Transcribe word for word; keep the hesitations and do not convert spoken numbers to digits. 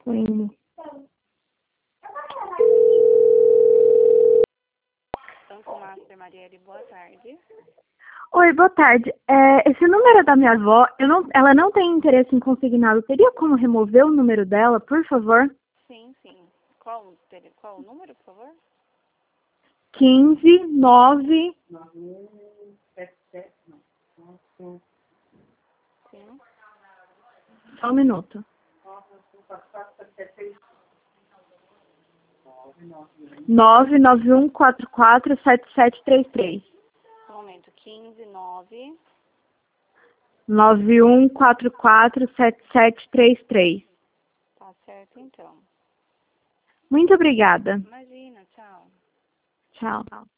Tô indo. Banco Master Marielle, boa tarde. Oi, boa tarde. É, esse número é da minha avó, eu não, ela não tem interesse em consignado. Teria como remover o número dela, por favor? Sim, sim. Qual, o tele- qual o número, por favor? quinze, nove... Sim. Só um minuto. nove nove um quatro quatro sete sete três três. Um momento, quinze, nove. nove um quatro quatro sete sete três três. Tá certo, então. Muito obrigada. Imagina, tchau. Tchau.